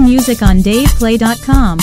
music on DavePlay.com.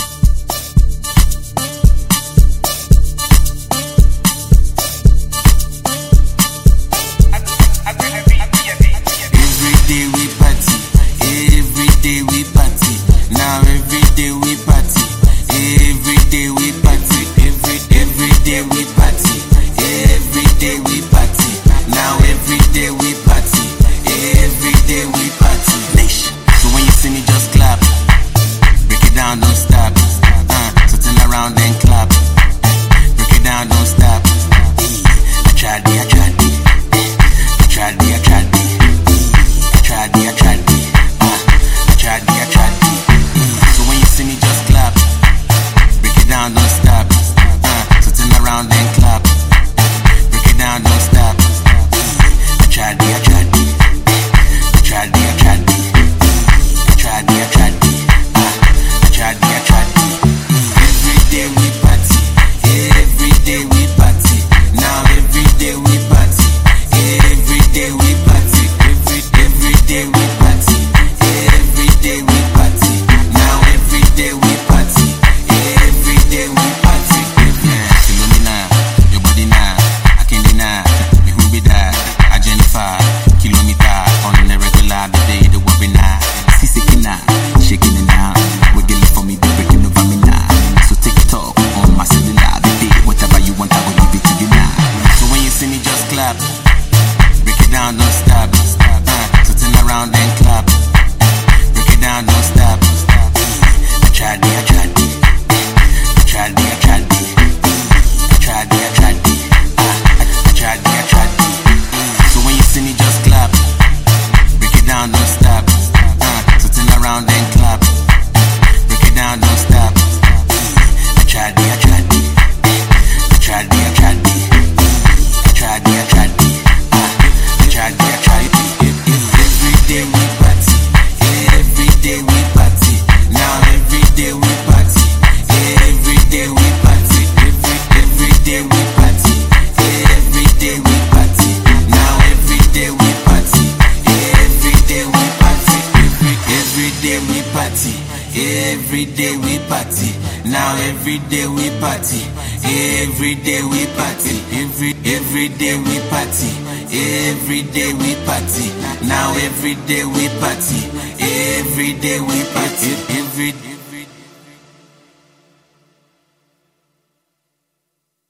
Every day we party. Now every day we party. Every day we party. Every day we party. Every day we party. Now every day we party. Every day we party. Every day.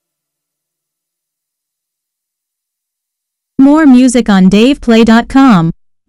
More music on DavePlay.com.